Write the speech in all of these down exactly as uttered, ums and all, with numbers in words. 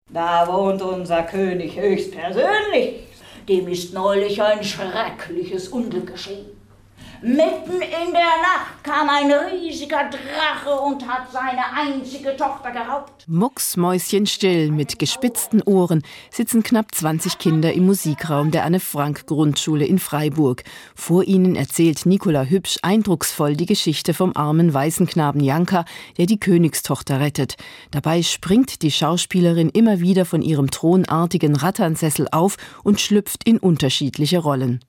Da wohnt unser König höchstpersönlich. Dem ist neulich ein schreckliches Unglück geschehen. Mitten in der Nacht kam ein riesiger Drache und hat seine einzige Tochter geraubt. Mucksmäuschenstill mit gespitzten Ohren sitzen knapp zwanzig Kinder im Musikraum der Anne-Frank-Grundschule in Freiburg. Vor ihnen erzählt Nicola Hübsch eindrucksvoll die Geschichte vom armen Waisenknaben Janka, der die Königstochter rettet. Dabei springt die Schauspielerin immer wieder von ihrem thronartigen Ratternsessel auf und schlüpft in unterschiedliche Rollen.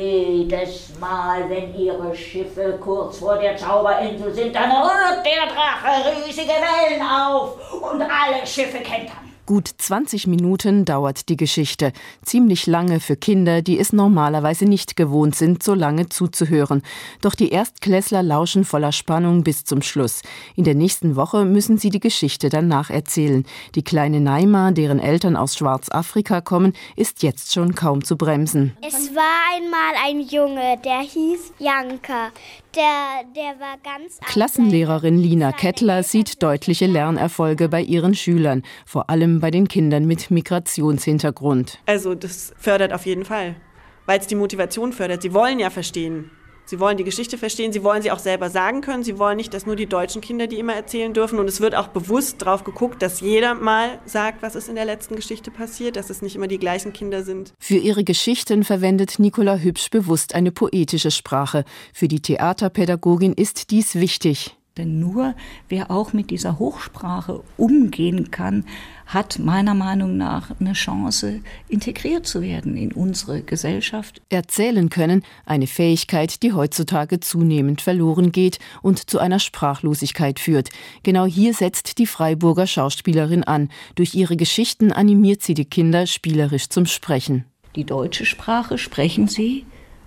Jedes Mal, wenn ihre Schiffe kurz vor der Zauberinsel sind, dann rührt der Drache riesige Wellen auf und alle Schiffe kentern. Gut zwanzig Minuten dauert die Geschichte. Ziemlich lange für Kinder, die es normalerweise nicht gewohnt sind, so lange zuzuhören. Doch die Erstklässler lauschen voller Spannung bis zum Schluss. In der nächsten Woche müssen sie die Geschichte dann nacherzählen. Die kleine Naima, deren Eltern aus Schwarzafrika kommen, ist jetzt schon kaum zu bremsen. Es war einmal ein Junge, der hieß Janka. Der, der war ganz Klassenlehrerin Lina Kettler sieht deutliche Lernerfolge bei ihren Schülern, vor allem bei den Kindern mit Migrationshintergrund. Also das fördert auf jeden Fall, weil es die Motivation fördert. Sie wollen ja verstehen. Sie wollen die Geschichte verstehen, sie wollen sie auch selber sagen können. Sie wollen nicht, dass nur die deutschen Kinder die immer erzählen dürfen. Und es wird auch bewusst drauf geguckt, dass jeder mal sagt, was ist in der letzten Geschichte passiert, dass es nicht immer die gleichen Kinder sind. Für ihre Geschichten verwendet Nicola Hübsch bewusst eine poetische Sprache. Für die Theaterpädagogin ist dies wichtig. Denn nur wer auch mit dieser Hochsprache umgehen kann, hat meiner Meinung nach eine Chance, integriert zu werden in unsere Gesellschaft. Erzählen können, eine Fähigkeit, die heutzutage zunehmend verloren geht und zu einer Sprachlosigkeit führt. Genau hier setzt die Freiburger Schauspielerin an. Durch ihre Geschichten animiert sie die Kinder spielerisch zum Sprechen. Die deutsche Sprache sprechen sie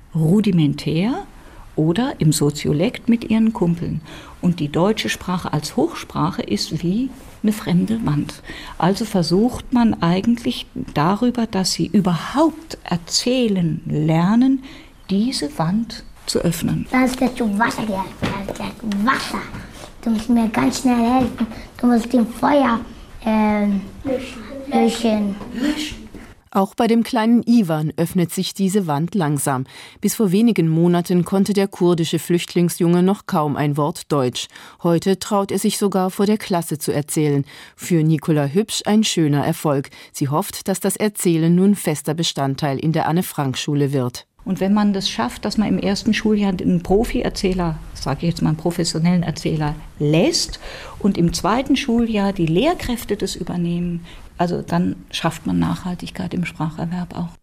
rudimentär oder im Soziolekt mit ihren Kumpeln. Und die deutsche Sprache als Hochsprache ist wie eine fremde Wand. Also versucht man eigentlich darüber, dass sie überhaupt erzählen lernen, diese Wand zu öffnen. Dann ist das zu Wasser gegangen. Wasser. Du musst mir ganz schnell helfen. Du musst den Feuer äh, löschen. Löschen. Auch bei dem kleinen Ivan öffnet sich diese Wand langsam. Bis vor wenigen Monaten konnte der kurdische Flüchtlingsjunge noch kaum ein Wort Deutsch. Heute traut er sich sogar vor der Klasse zu erzählen. Für Nicola Hübsch ein schöner Erfolg. Sie hofft, dass das Erzählen nun fester Bestandteil in der Anne-Frank-Schule wird. Und wenn man das schafft, dass man im ersten Schuljahr einen Profi-Erzähler, sage ich jetzt mal einen professionellen Erzähler, lässt und im zweiten Schuljahr die Lehrkräfte das übernehmen, also dann schafft man Nachhaltigkeit im Spracherwerb auch.